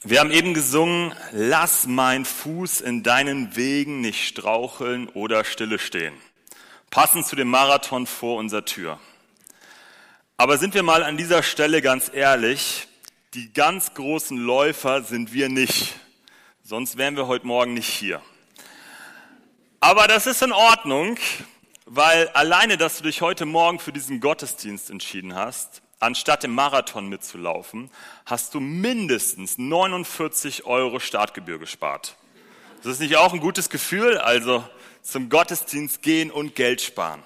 Wir haben eben gesungen, lass mein Fuß in deinen Wegen nicht straucheln oder stille stehen. Passend zu dem Marathon vor unserer Tür. Aber sind wir mal an dieser Stelle ganz ehrlich, die ganz großen Läufer sind wir nicht. Sonst wären wir heute Morgen nicht hier. Aber das ist in Ordnung, weil alleine, dass du dich heute Morgen für diesen Gottesdienst entschieden hast, anstatt im Marathon mitzulaufen, hast du mindestens 49 € Startgebühr gespart. Das ist nicht auch ein gutes Gefühl? Also zum Gottesdienst gehen und Geld sparen.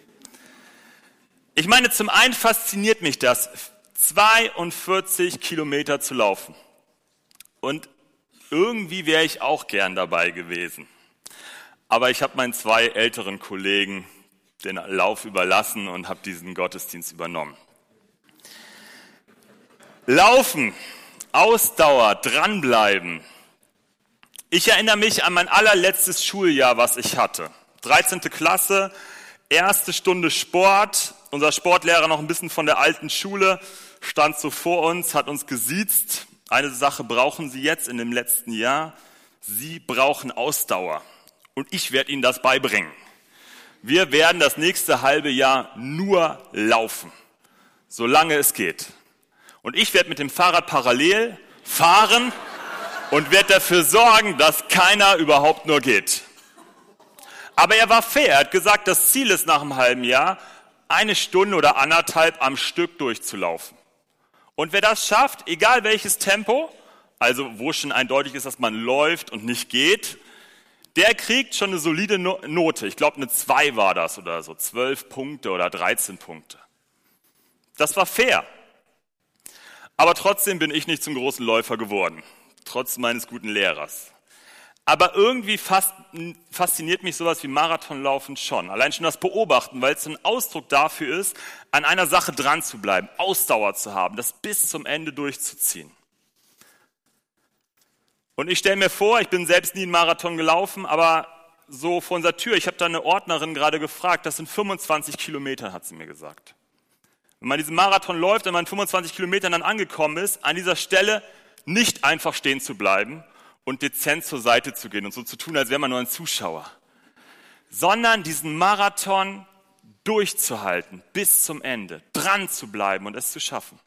Ich meine, zum einen fasziniert mich das, 42 Kilometer zu laufen. Und irgendwie wäre ich auch gern dabei gewesen. Aber ich habe meinen 2 älteren Kollegen den Lauf überlassen und habe diesen Gottesdienst übernommen. Laufen, Ausdauer, dranbleiben. Ich erinnere mich an mein allerletztes Schuljahr, was ich hatte. 13. Klasse, erste Stunde Sport. Unser Sportlehrer, noch ein bisschen von der alten Schule, stand so vor uns, hat uns gesiezt. Eine Sache brauchen Sie jetzt in dem letzten Jahr. Sie brauchen Ausdauer. Und ich werde Ihnen das beibringen. Wir werden das nächste halbe Jahr nur laufen, solange es geht. Und ich werde mit dem Fahrrad parallel fahren und werde dafür sorgen, dass keiner überhaupt nur geht. Aber er war fair, er hat gesagt, das Ziel ist nach einem halben Jahr, 1 Stunde oder 1,5 am Stück durchzulaufen. Und wer das schafft, egal welches Tempo, also wo schon eindeutig ist, dass man läuft und nicht geht, der kriegt schon eine solide Note. Ich glaube, eine 2 war das oder so, 12 Punkte oder 13 Punkte. Das war fair. Aber trotzdem bin ich nicht zum großen Läufer geworden, trotz meines guten Lehrers. Aber irgendwie fasziniert mich sowas wie Marathonlaufen schon. Allein schon das Beobachten, weil es ein Ausdruck dafür ist, an einer Sache dran zu bleiben, Ausdauer zu haben, das bis zum Ende durchzuziehen. Und ich stelle mir vor, ich bin selbst nie einen Marathon gelaufen, aber so vor unserer Tür, ich habe da eine Ordnerin gerade gefragt, das sind 25 Kilometer, hat sie mir gesagt. Wenn man diesen Marathon läuft und man 25 Kilometern dann angekommen ist, an dieser Stelle nicht einfach stehen zu bleiben und dezent zur Seite zu gehen und so zu tun, als wäre man nur ein Zuschauer, sondern diesen Marathon durchzuhalten bis zum Ende, dran zu bleiben und es zu schaffen.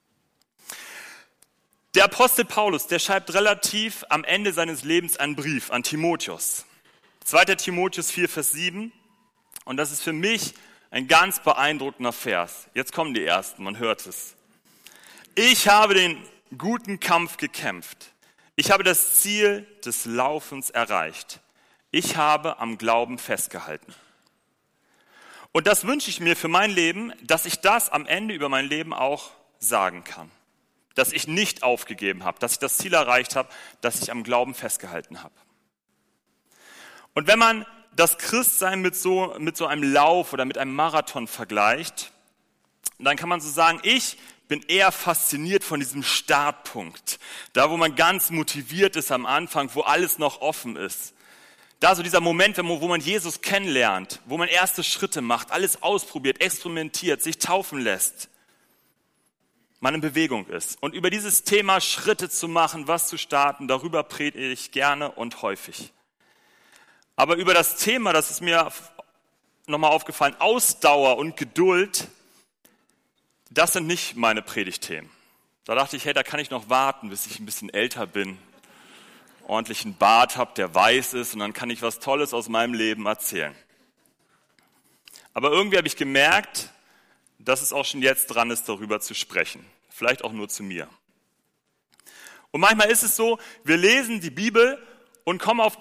Der Apostel Paulus, der schreibt relativ am Ende seines Lebens einen Brief an Timotheus. 2. Timotheus 4, Vers 7. Und das ist für mich ein ganz beeindruckender Vers. Jetzt kommen die ersten, man hört es. Ich habe den guten Kampf gekämpft. Ich habe das Ziel des Laufens erreicht. Ich habe am Glauben festgehalten. Und das wünsche ich mir für mein Leben, dass ich das am Ende über mein Leben auch sagen kann. Dass ich nicht aufgegeben habe, dass ich das Ziel erreicht habe, dass ich am Glauben festgehalten habe. Und wenn man das Christsein mit so einem Lauf oder mit einem Marathon vergleicht, dann kann man so sagen, ich bin eher fasziniert von diesem Startpunkt. Da, wo man ganz motiviert ist am Anfang, wo alles noch offen ist. Da so dieser Moment, wo man Jesus kennenlernt, wo man erste Schritte macht, alles ausprobiert, experimentiert, sich taufen lässt. Man in Bewegung ist. Und über dieses Thema Schritte zu machen, was zu starten, darüber predige ich gerne und häufig. Aber über das Thema, das ist mir nochmal aufgefallen, Ausdauer und Geduld, das sind nicht meine Predigtthemen. Da dachte ich, hey, da kann ich noch warten, bis ich ein bisschen älter bin, ordentlichen Bart habe, der weiß ist, und dann kann ich was Tolles aus meinem Leben erzählen. Aber irgendwie habe ich gemerkt, dass es auch schon jetzt dran ist, darüber zu sprechen. Vielleicht auch nur zu mir. Und manchmal ist es so, wir lesen die Bibel und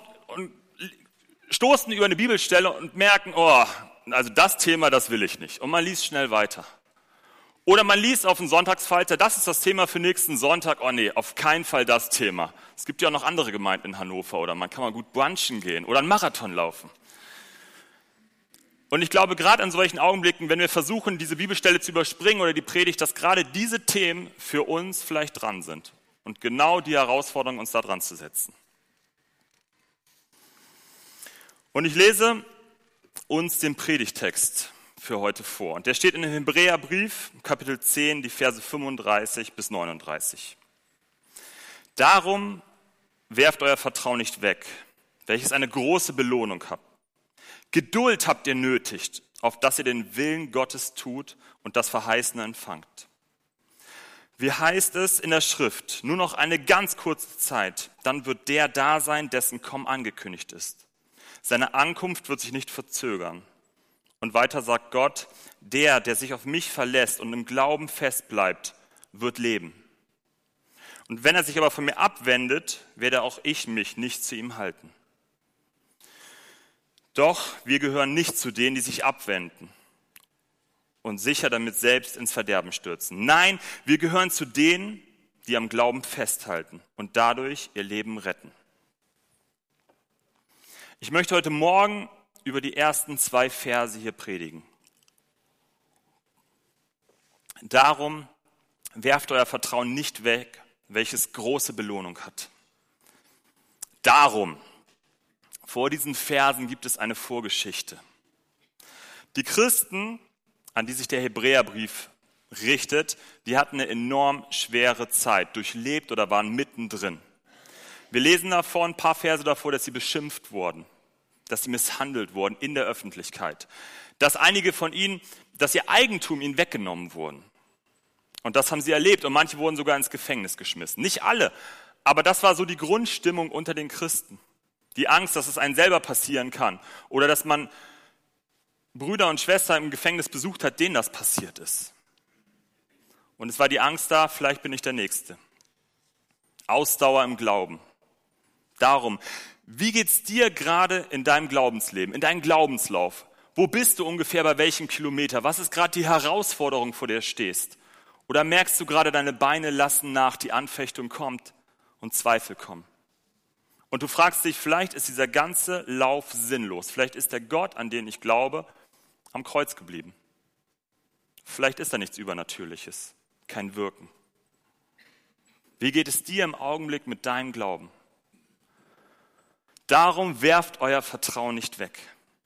stoßen über eine Bibelstelle und merken, also das Thema, das will ich nicht. Und man liest schnell weiter. Oder man liest auf den Sonntagsfalter, das ist das Thema für nächsten Sonntag. Oh nee, auf keinen Fall das Thema. Es gibt ja auch noch andere Gemeinden in Hannover oder man kann mal gut brunchen gehen oder einen Marathon laufen. Und ich glaube, gerade in solchen Augenblicken, wenn wir versuchen, diese Bibelstelle zu überspringen oder die Predigt, dass gerade diese Themen für uns vielleicht dran sind. Und genau die Herausforderung, uns da dran zu setzen. Und ich lese uns den Predigtext für heute vor. Und der steht in dem Hebräerbrief, Kapitel 10, die Verse 35 bis 39. Darum werft euer Vertrauen nicht weg, welches eine große Belohnung habt. Geduld habt ihr nötig, auf dass ihr den Willen Gottes tut und das Verheißene empfangt. Wie heißt es in der Schrift? Nur noch eine ganz kurze Zeit, dann wird der da sein, dessen Kommen angekündigt ist. Seine Ankunft wird sich nicht verzögern. Und weiter sagt Gott, der sich auf mich verlässt und im Glauben festbleibt, wird leben. Und wenn er sich aber von mir abwendet, werde auch ich mich nicht zu ihm halten. Doch wir gehören nicht zu denen, die sich abwenden und sicher damit selbst ins Verderben stürzen. Nein, wir gehören zu denen, die am Glauben festhalten und dadurch ihr Leben retten. Ich möchte heute Morgen über die ersten 2 Verse hier predigen. Darum werft euer Vertrauen nicht weg, welches große Belohnung hat. Darum, vor diesen Versen gibt es eine Vorgeschichte. Die Christen, an die sich der Hebräerbrief richtet, die hatten eine enorm schwere Zeit, durchlebt oder waren mittendrin. Wir lesen davor ein paar Verse davor, dass sie beschimpft wurden, dass sie misshandelt wurden in der Öffentlichkeit, dass einige von ihnen, dass ihr Eigentum ihnen weggenommen wurden. Und das haben sie erlebt und manche wurden sogar ins Gefängnis geschmissen. Nicht alle, aber das war so die Grundstimmung unter den Christen. Die Angst, dass es einem selber passieren kann oder dass man Brüder und Schwestern im Gefängnis besucht hat, denen das passiert ist. Und es war die Angst da, vielleicht bin ich der Nächste. Ausdauer im Glauben. Darum, wie geht's dir gerade in deinem Glaubensleben, in deinem Glaubenslauf? Wo bist du ungefähr bei welchem Kilometer? Was ist gerade die Herausforderung, vor der du stehst? Oder merkst du gerade, deine Beine lassen nach, die Anfechtung kommt und Zweifel kommen? Und du fragst dich, vielleicht ist dieser ganze Lauf sinnlos. Vielleicht ist der Gott, an den ich glaube, am Kreuz geblieben. Vielleicht ist da nichts Übernatürliches, kein Wirken. Wie geht es dir im Augenblick mit deinem Glauben? Darum werft euer Vertrauen nicht weg.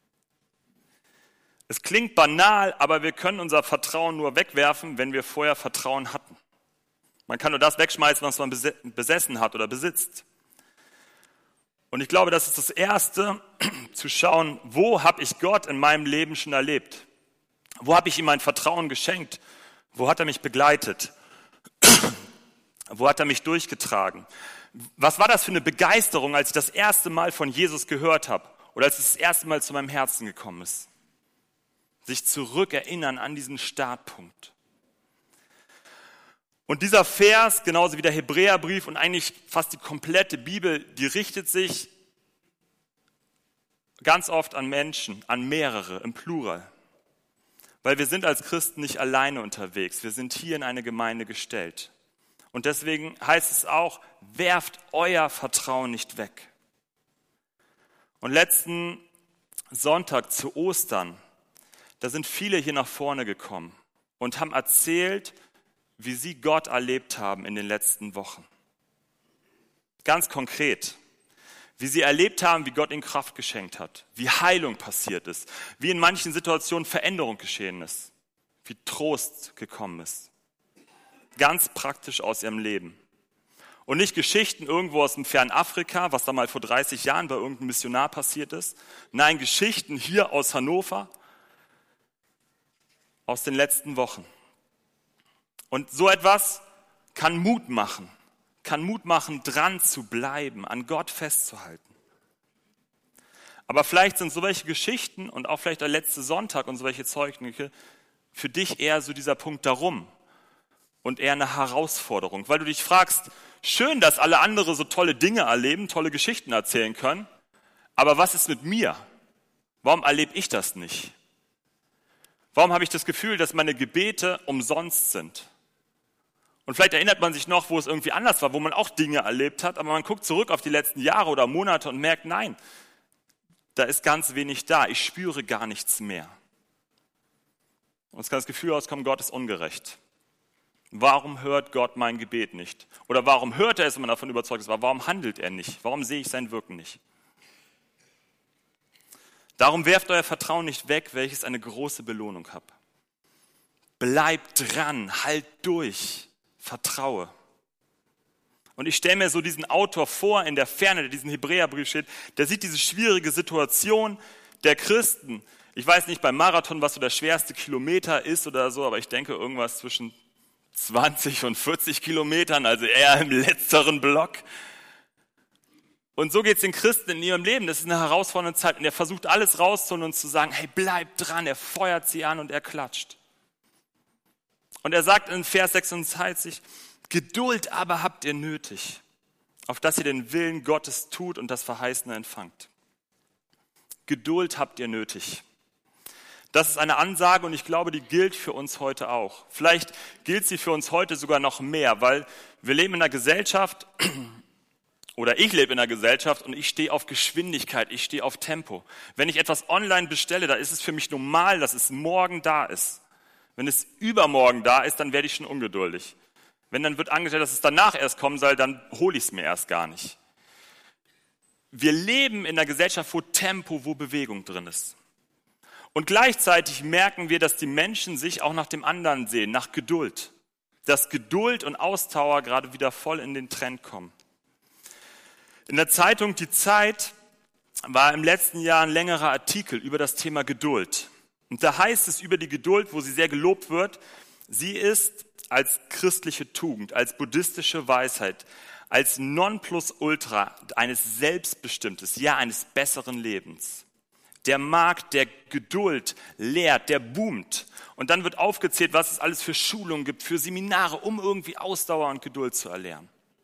Es klingt banal, aber wir können unser Vertrauen nur wegwerfen, wenn wir vorher Vertrauen hatten. Man kann nur das wegschmeißen, was man besessen hat oder besitzt. Und ich glaube, das ist das Erste, zu schauen, wo habe ich Gott in meinem Leben schon erlebt? Wo habe ich ihm mein Vertrauen geschenkt? Wo hat er mich begleitet? Wo hat er mich durchgetragen? Was war das für eine Begeisterung, als ich das erste Mal von Jesus gehört habe oder als es das erste Mal zu meinem Herzen gekommen ist? Sich zurückerinnern an diesen Startpunkt. Und dieser Vers, genauso wie der Hebräerbrief und eigentlich fast die komplette Bibel, die richtet sich ganz oft an Menschen, an mehrere, im Plural. Weil wir sind als Christen nicht alleine unterwegs, wir sind hier in eine Gemeinde gestellt. Und deswegen heißt es auch, werft euer Vertrauen nicht weg. Und letzten Sonntag zu Ostern, da sind viele hier nach vorne gekommen und haben erzählt, wie sie Gott erlebt haben in den letzten Wochen. Ganz konkret, wie sie erlebt haben, wie Gott ihnen Kraft geschenkt hat, wie Heilung passiert ist, wie in manchen Situationen Veränderung geschehen ist, wie Trost gekommen ist. Ganz praktisch aus ihrem Leben. Und nicht Geschichten irgendwo aus dem fernen Afrika, was da mal vor 30 Jahren bei irgendeinem Missionar passiert ist. Nein, Geschichten hier aus Hannover, aus den letzten Wochen. Und so etwas kann Mut machen, dran zu bleiben, an Gott festzuhalten. Aber vielleicht sind solche Geschichten und auch vielleicht der letzte Sonntag und solche Zeugnisse für dich eher so dieser Punkt darum und eher eine Herausforderung, weil du dich fragst, schön, dass alle andere so tolle Dinge erleben, tolle Geschichten erzählen können, aber was ist mit mir? Warum erlebe ich das nicht? Warum habe ich das Gefühl, dass meine Gebete umsonst sind? Und vielleicht erinnert man sich noch, wo es irgendwie anders war, wo man auch Dinge erlebt hat, aber man guckt zurück auf die letzten Jahre oder Monate und merkt, nein, da ist ganz wenig da, ich spüre gar nichts mehr. Und es kann das Gefühl auskommen, Gott ist ungerecht. Warum hört Gott mein Gebet nicht? Oder warum hört er es, wenn man davon überzeugt ist, aber warum handelt er nicht? Warum sehe ich sein Wirken nicht? Darum werft euer Vertrauen nicht weg, welches eine große Belohnung hat. Bleibt dran, halt durch, vertraue. Und ich stelle mir so diesen Autor vor in der Ferne, der diesen Hebräerbrief steht, der sieht diese schwierige Situation der Christen. Ich weiß nicht beim Marathon, was so der schwerste Kilometer ist oder so, aber ich denke irgendwas zwischen 20 und 40 Kilometern, also eher im letzteren Block. Und so geht es den Christen in ihrem Leben. Das ist eine herausfordernde Zeit. Und er versucht alles rauszuholen und zu sagen, hey, bleib dran. Er feuert sie an und er klatscht. Und er sagt in Vers 26, Geduld aber habt ihr nötig, auf dass ihr den Willen Gottes tut und das Verheißene empfangt. Geduld habt ihr nötig. Das ist eine Ansage und ich glaube, die gilt für uns heute auch. Vielleicht gilt sie für uns heute sogar noch mehr, weil wir leben in einer Gesellschaft, oder ich lebe in einer Gesellschaft und ich stehe auf Geschwindigkeit, ich stehe auf Tempo. Wenn ich etwas online bestelle, da ist es für mich normal, dass es morgen da ist. Wenn es übermorgen da ist, dann werde ich schon ungeduldig. Wenn dann wird angestellt, dass es danach erst kommen soll, dann hole ich es mir erst gar nicht. Wir leben in einer Gesellschaft, wo Tempo, wo Bewegung drin ist. Und gleichzeitig merken wir, dass die Menschen sich auch nach dem anderen sehen, nach Geduld. Dass Geduld und Ausdauer gerade wieder voll in den Trend kommen. In der Zeitung Die Zeit war im letzten Jahr ein längerer Artikel über das Thema Geduld. Und da heißt es über die Geduld, wo sie sehr gelobt wird, sie ist als christliche Tugend, als buddhistische Weisheit, als Nonplusultra eines Selbstbestimmtes, ja eines besseren Lebens. Der Markt der Geduld lehrt, der boomt. Und dann wird aufgezählt, was es alles für Schulungen gibt, für Seminare, um irgendwie Ausdauer und Geduld zu erlernen.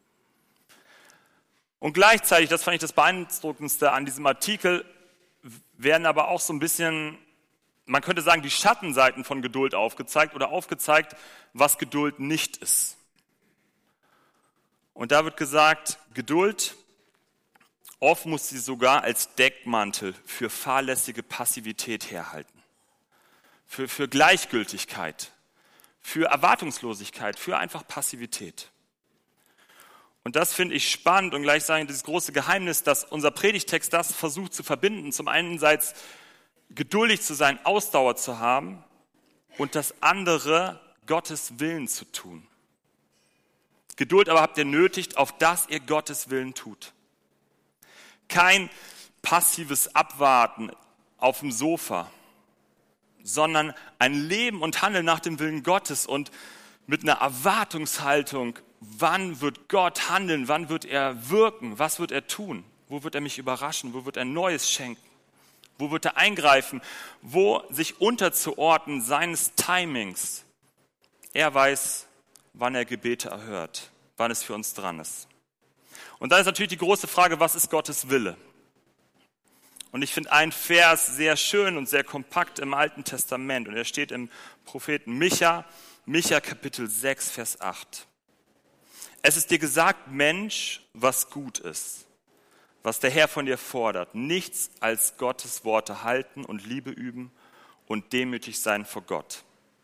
Und gleichzeitig, das fand ich das Beeindruckendste an diesem Artikel, werden aber auch so ein bisschen, man könnte sagen, die Schattenseiten von Geduld aufgezeigt oder aufgezeigt, was Geduld nicht ist. Und da wird gesagt, Geduld, oft muss sie sogar als Deckmantel für fahrlässige Passivität herhalten, für Gleichgültigkeit, für Erwartungslosigkeit, für einfach Passivität. Und das finde ich spannend und gleichzeitig dieses große Geheimnis, dass unser Predigtext das versucht zu verbinden. Zum einen geduldig zu sein, Ausdauer zu haben und das andere, Gottes Willen zu tun. Geduld aber habt ihr nötig, auf dass ihr Gottes Willen tut. Kein passives Abwarten auf dem Sofa, sondern ein Leben und Handeln nach dem Willen Gottes und mit einer Erwartungshaltung, wann wird Gott handeln, wann wird er wirken, was wird er tun, wo wird er mich überraschen, wo wird er Neues schenken, wo wird er eingreifen, wo sich unterzuordnen seines Timings. Er weiß, wann er Gebete erhört, wann es für uns dran ist. Und dann ist natürlich die große Frage, was ist Gottes Wille? Und ich finde einen Vers sehr schön und sehr kompakt im Alten Testament. Und er steht im Propheten Micha Kapitel 6, Vers 8. Es ist dir gesagt, Mensch, was gut ist, was der Herr von dir fordert. Nichts als Gottes Worte halten und Liebe üben und demütig sein vor Gott.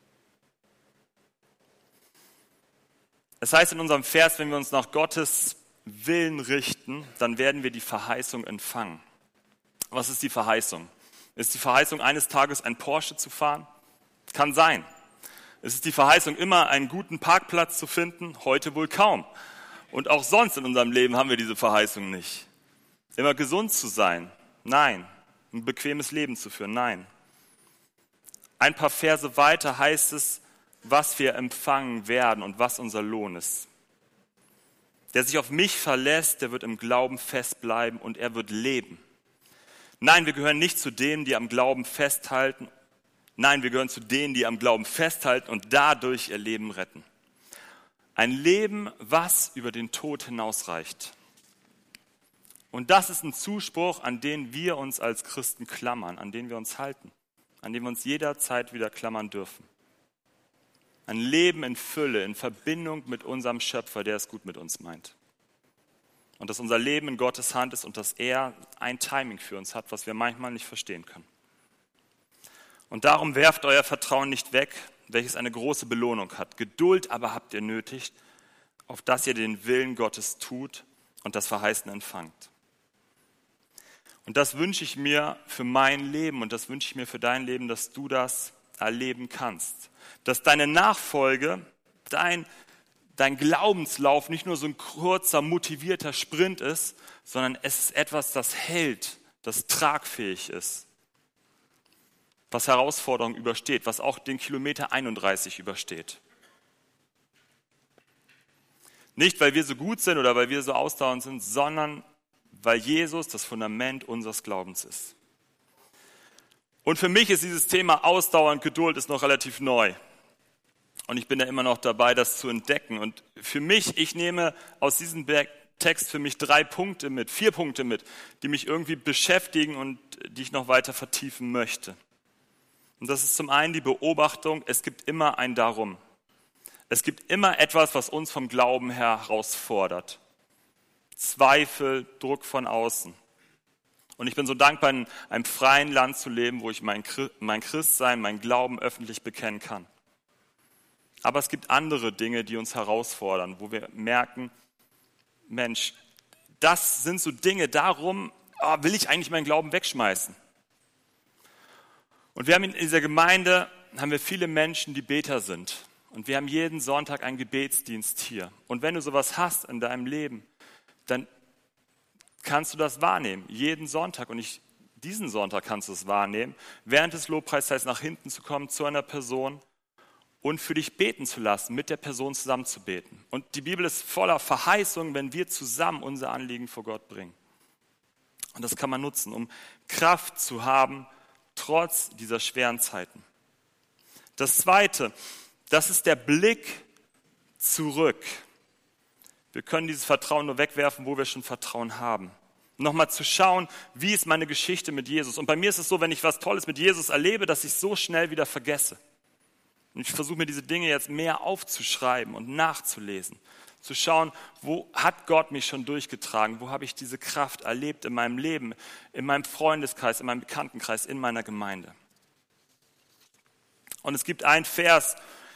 Es heißt in unserem Vers, wenn wir uns nach Gottes Willen richten, dann werden wir die Verheißung empfangen. Was ist die Verheißung? Ist die Verheißung, eines Tages ein Porsche zu fahren? Kann sein. Ist es die Verheißung, immer einen guten Parkplatz zu finden? Heute wohl kaum. Und auch sonst in unserem Leben haben wir diese Verheißung nicht. Immer gesund zu sein? Nein. Ein bequemes Leben zu führen? Nein. Ein paar Verse weiter heißt es, was wir empfangen werden und was unser Lohn ist. Der sich auf mich verlässt, der wird im Glauben festbleiben und er wird leben. Nein, wir gehören nicht zu denen, die am Glauben festhalten. Nein, wir gehören zu denen, die am Glauben festhalten und dadurch ihr Leben retten. Ein Leben, was über den Tod hinausreicht. Und das ist ein Zuspruch, an den wir uns als Christen klammern, an den wir uns halten, an den wir uns jederzeit wieder klammern dürfen. Ein Leben in Fülle, in Verbindung mit unserem Schöpfer, der es gut mit uns meint. Und dass unser Leben in Gottes Hand ist und dass er ein Timing für uns hat, was wir manchmal nicht verstehen können. Und darum werft euer Vertrauen nicht weg, welches eine große Belohnung hat. Geduld aber habt ihr nötig, auf dass ihr den Willen Gottes tut und das Verheißene empfangt. Und das wünsche ich mir für mein Leben und das wünsche ich mir für dein Leben, dass du das erleben kannst. Dass deine Nachfolge, dein Glaubenslauf nicht nur so ein kurzer, motivierter Sprint ist, sondern es ist etwas, das hält, das tragfähig ist, was Herausforderungen übersteht, was auch den Kilometer 31 übersteht. Nicht, weil wir so gut sind oder weil wir so ausdauernd sind, sondern weil Jesus das Fundament unseres Glaubens ist. Und für mich ist dieses Thema Ausdauer und Geduld ist noch relativ neu. Und ich bin da immer noch dabei, das zu entdecken. Und für mich, ich nehme aus diesem Text für mich 4 Punkte mit, die mich irgendwie beschäftigen und die ich noch weiter vertiefen möchte. Und das ist zum einen die Beobachtung, es gibt immer ein Darum. Es gibt immer etwas, was uns vom Glauben her herausfordert. Zweifel, Druck von außen. Und ich bin so dankbar, in einem freien Land zu leben, wo ich mein Christsein, mein Glauben öffentlich bekennen kann. Aber es gibt andere Dinge, die uns herausfordern, wo wir merken, Mensch, das sind so Dinge, darum will ich eigentlich meinen Glauben wegschmeißen. Und wir haben in dieser Gemeinde viele Menschen, die Beter sind. Und wir haben jeden Sonntag einen Gebetsdienst hier. Und wenn du sowas hast in deinem Leben, dann kannst du das wahrnehmen, jeden Sonntag. Und diesen Sonntag kannst du es wahrnehmen, während des Lobpreisteils nach hinten zu kommen zu einer Person und für dich beten zu lassen, mit der Person zusammen zu beten. Und die Bibel ist voller Verheißungen, wenn wir zusammen unser Anliegen vor Gott bringen. Und das kann man nutzen, um Kraft zu haben, trotz dieser schweren Zeiten. Das Zweite, das ist der Blick zurück. Wir können dieses Vertrauen nur wegwerfen, wo wir schon Vertrauen haben. Nochmal zu schauen, wie ist meine Geschichte mit Jesus. Und bei mir ist es so, wenn ich was Tolles mit Jesus erlebe, dass ich es so schnell wieder vergesse. Und ich versuche mir diese Dinge jetzt mehr aufzuschreiben und nachzulesen. Zu schauen, wo hat Gott mich schon durchgetragen? Wo habe ich diese Kraft erlebt in meinem Leben, in meinem Freundeskreis, in meinem Bekanntenkreis, in meiner Gemeinde. Und es gibt einen Vers,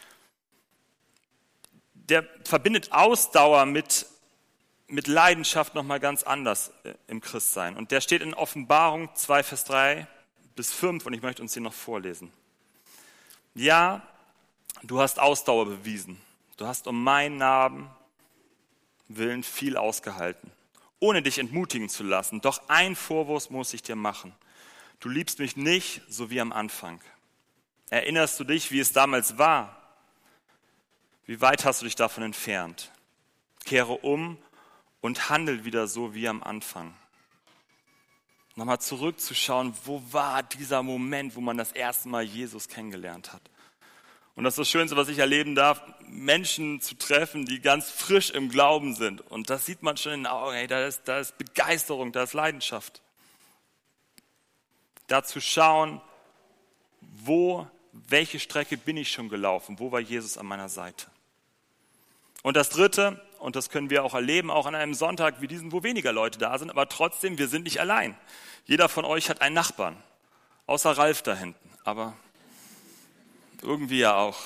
der verbindet Ausdauer mit Leidenschaft nochmal ganz anders im Christsein. Und der steht in Offenbarung 2, Vers 3 bis 5 und ich möchte uns den noch vorlesen. Ja, du hast Ausdauer bewiesen. Du hast um meinen Namen willen viel ausgehalten, ohne dich entmutigen zu lassen. Doch ein Vorwurf muss ich dir machen. Du liebst mich nicht, so wie am Anfang. Erinnerst du dich, wie es damals war? Wie weit hast du dich davon entfernt? Kehre um und handel wieder so wie am Anfang. Nochmal zurückzuschauen, wo war dieser Moment, wo man das erste Mal Jesus kennengelernt hat. Und das ist das Schönste, was ich erleben darf, Menschen zu treffen, die ganz frisch im Glauben sind. Und das sieht man schon in den Augen, hey, da ist Begeisterung, da ist Leidenschaft. Da zu schauen, welche Strecke bin ich schon gelaufen, wo war Jesus an meiner Seite. Und das Dritte, und das können wir auch erleben, auch an einem Sonntag wie diesen, wo weniger Leute da sind, aber trotzdem, wir sind nicht allein. Jeder von euch hat einen Nachbarn, außer Ralf da hinten, aber irgendwie ja auch.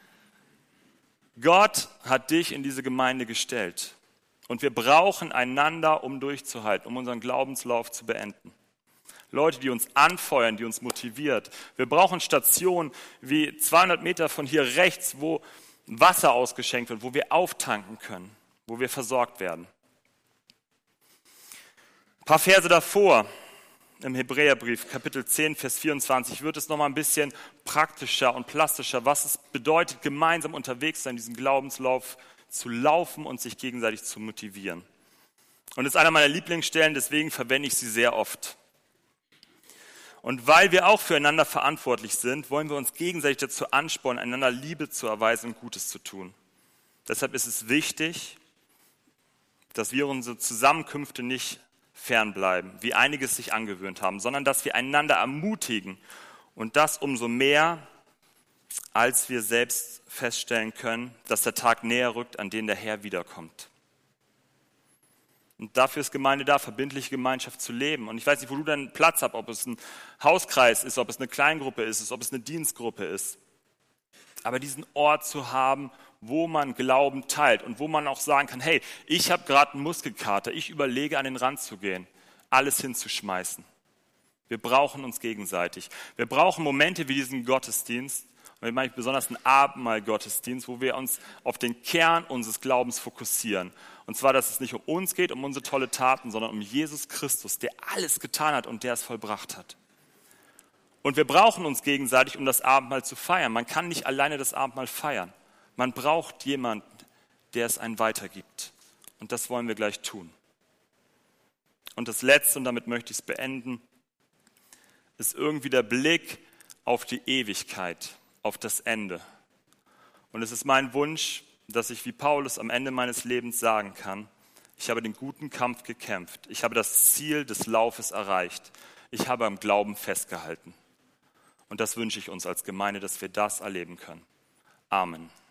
Gott hat dich in diese Gemeinde gestellt und wir brauchen einander, um durchzuhalten, um unseren Glaubenslauf zu beenden. Leute, die uns anfeuern, die uns motiviert. Wir brauchen Stationen wie 200 Meter von hier rechts, wo Wasser ausgeschenkt wird, wo wir auftanken können, wo wir versorgt werden. Ein paar Verse davor, im Hebräerbrief, Kapitel 10, Vers 24, wird es nochmal ein bisschen praktischer und plastischer, was es bedeutet, gemeinsam unterwegs sein, diesen Glaubenslauf zu laufen und sich gegenseitig zu motivieren. Und das ist einer meiner Lieblingsstellen, deswegen verwende ich sie sehr oft. Und weil wir auch füreinander verantwortlich sind, wollen wir uns gegenseitig dazu anspornen, einander Liebe zu erweisen und Gutes zu tun. Deshalb ist es wichtig, dass wir unsere Zusammenkünfte nicht fernbleiben, wie einige es sich angewöhnt haben, sondern dass wir einander ermutigen und das umso mehr, als wir selbst feststellen können, dass der Tag näher rückt, an den der Herr wiederkommt. Und dafür ist Gemeinde da, verbindliche Gemeinschaft zu leben. Und ich weiß nicht, wo du deinen Platz hast, ob es ein Hauskreis ist, ob es eine Kleingruppe ist, ob es eine Dienstgruppe ist. Aber diesen Ort zu haben, wo man Glauben teilt und wo man auch sagen kann, hey, ich habe gerade einen Muskelkater, ich überlege, an den Rand zu gehen, alles hinzuschmeißen. Wir brauchen uns gegenseitig. Wir brauchen Momente wie diesen Gottesdienst. damit meine ich besonders einen Abendmahl-Gottesdienst, wo wir uns auf den Kern unseres Glaubens fokussieren. Und zwar, dass es nicht um uns geht, um unsere tolle Taten, sondern um Jesus Christus, der alles getan hat und der es vollbracht hat. Und wir brauchen uns gegenseitig, um das Abendmahl zu feiern. Man kann nicht alleine das Abendmahl feiern. Man braucht jemanden, der es einen weitergibt. Und das wollen wir gleich tun. Und das Letzte, und damit möchte ich es beenden, ist irgendwie der Blick auf die Ewigkeit, auf das Ende. Und es ist mein Wunsch, dass ich wie Paulus am Ende meines Lebens sagen kann, ich habe den guten Kampf gekämpft, ich habe das Ziel des Laufes erreicht, ich habe am Glauben festgehalten. Und das wünsche ich uns als Gemeinde, dass wir das erleben können. Amen.